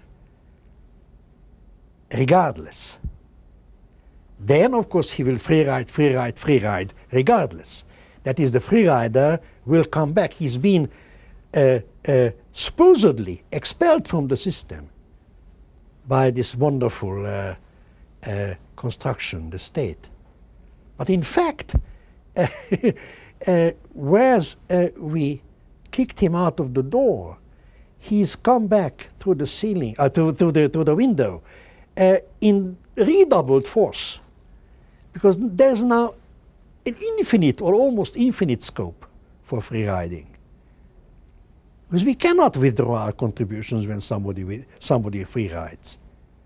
regardless, then of course he will free ride, free ride, free ride, regardless. That is, the free rider will come back. He's been uh, uh, supposedly expelled from the system by this wonderful uh, uh, construction, the state. But in fact, uh, uh, whereas uh, we kicked him out of the door, he's come back through the ceiling, uh, through, through, the, through the window, uh, in redoubled force. Because there's now an infinite or almost infinite scope for free riding. Because we cannot withdraw our contributions when somebody, with, somebody free rides.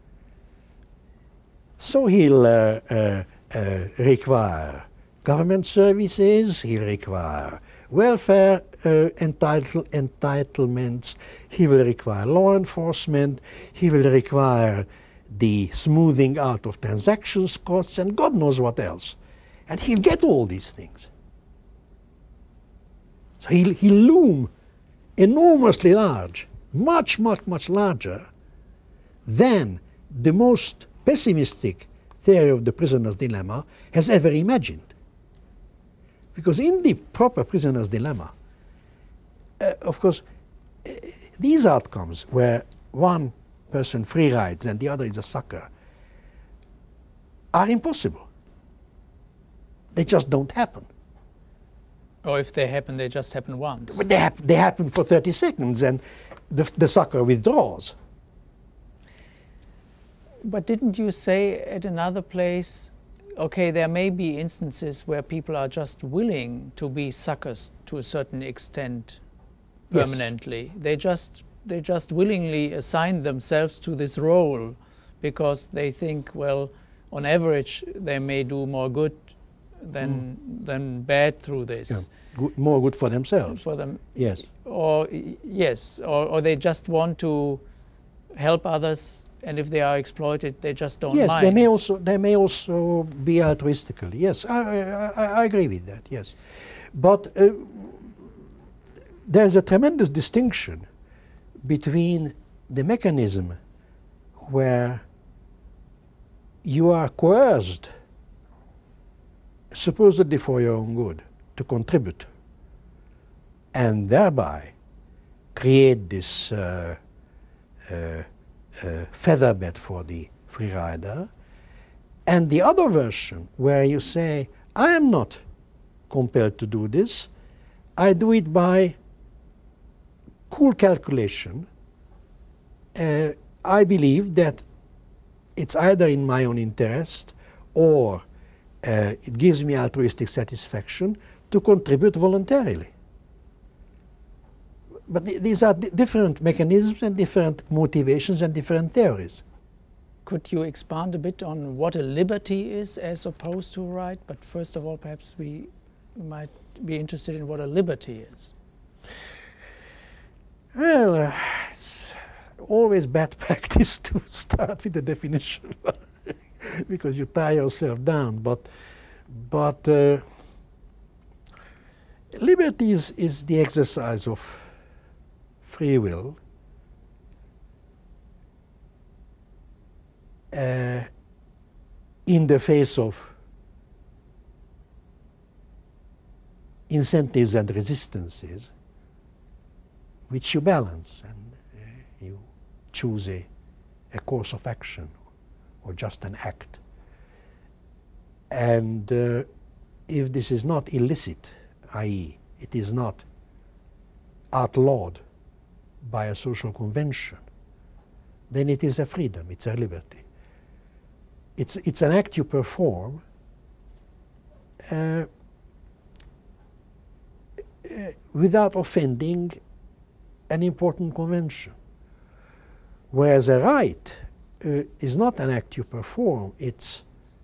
So he'll uh, uh, uh, require government services, he'll require welfare uh, entitle, entitlements, he will require law enforcement, he will require the smoothing out of transactions costs, and God knows what else. And he'll get all these things. So he'll, he'll loom enormously large, much, much, much larger than the most pessimistic theory of the prisoner's dilemma has ever imagined. Because in the proper prisoner's dilemma, uh, of course, uh, these outcomes where one person free rides and the other is a sucker are impossible. They just don't happen. Or if they happen, they just happen once. But they, hap they happen for thirty seconds and the, the sucker withdraws. But didn't you say at another place, okay, there may be instances where people are just willing to be suckers to a certain extent permanently. Yes. They just they just willingly assign themselves to this role because they think, well, on average, they may do more good than mm. than bad through this. Yeah. Good, more good for themselves. For them. Yes. Or yes, or, or they just want to help others, and if they are exploited, they just don't yes, mind. Yes, they may also they may also be altruistically. Yes, I, I, I agree with that. Yes, but uh, there's a tremendous distinction between the mechanism where you are coerced, supposedly for your own good, to contribute, and thereby create this uh, uh, uh, feather bed for the free rider, and the other version where you say, I am not compelled to do this, I do it by cool calculation. Uh, I believe that it's either in my own interest or uh, it gives me altruistic satisfaction to contribute voluntarily. But th these are d different mechanisms and different motivations and different theories. Could you expand a bit on what a liberty is as opposed to a right? But first of all, perhaps we might be interested in what a liberty is. Well, uh, it's always bad practice to start with the definition because you tie yourself down. But, but uh, liberty is, is the exercise of free will uh, in the face of incentives and resistances, which you balance and uh, you choose a, a course of action or just an act. And uh, if this is not illicit, that is, it is not outlawed by a social convention, then it is a freedom, it's a liberty. It's, it's an act you perform uh, uh, without offending an important convention. Whereas a right uh, is not an act you perform, it's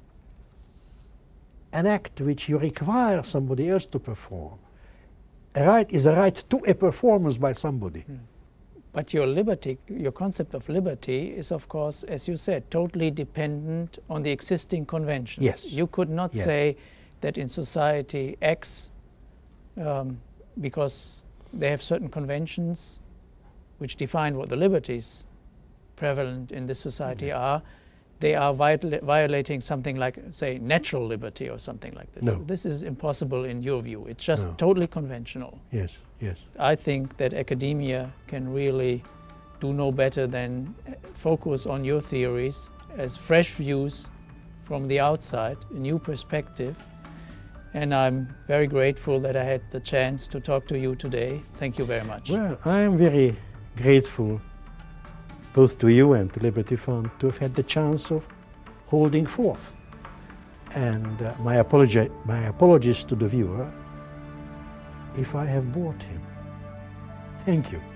an act which you require somebody else to perform. A right is a right to a performance by somebody. Mm. But your liberty, your concept of liberty is, of course, as you said, totally dependent on the existing conventions. Yes. You could not yes. say that in society X, um, because they have certain conventions which define what the liberties prevalent in this society mm-hmm. are, they are viol violating something like, say, natural liberty or something like this. No. This is impossible in your view. It's just no. totally conventional. Yes, yes. I think that academia can really do no better than focus on your theories as fresh views from the outside, a new perspective. And I'm very grateful that I had the chance to talk to you today. Thank you very much. Well, I am very grateful both to you and to Liberty Fund to have had the chance of holding forth. And uh, my, apology, my apologies to the viewer if I have bored him. Thank you.